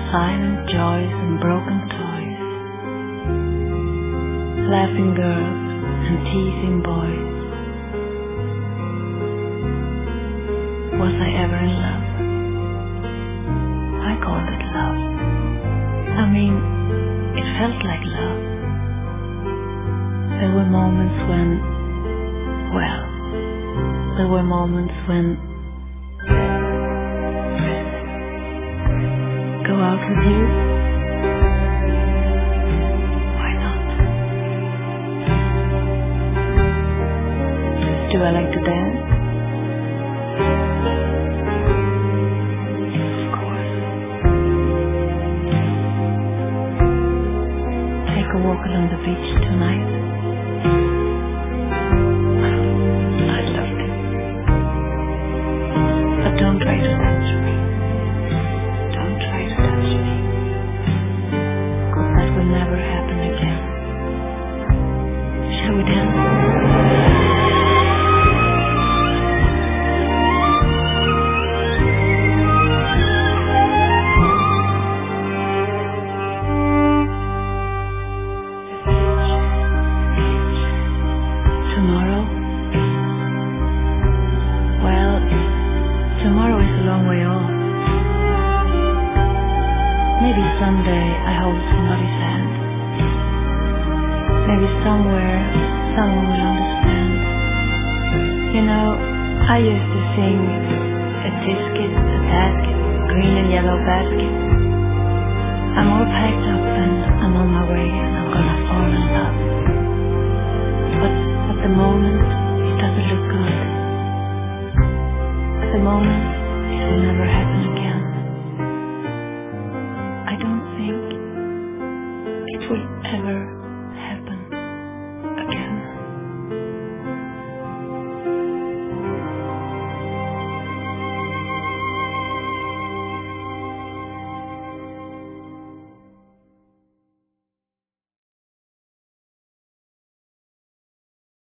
silent joys and broken toys, laughing girls and teasing boys. Was I ever in love? I called it love. I mean, it felt like love. There were moments when, well, there were moments when go out with you? Why not? Do I like to dance? Of course. Take a walk along the beach tonight? I'd love to. But don't try to touch me. Don't try to touch me. 'Cause that will never happen again. Shall we dance? Tomorrow? Well, tomorrow is a long way off. Maybe someday I hold somebody's hand. Maybe somewhere someone will understand. You know, I used to sing a tisket, a tasket, green and yellow basket. I'm all packed up and I'm on my way and I'm gonna fall in love. But at the moment, it doesn't look good. At the moment, it will never happen again. I don't think it will ever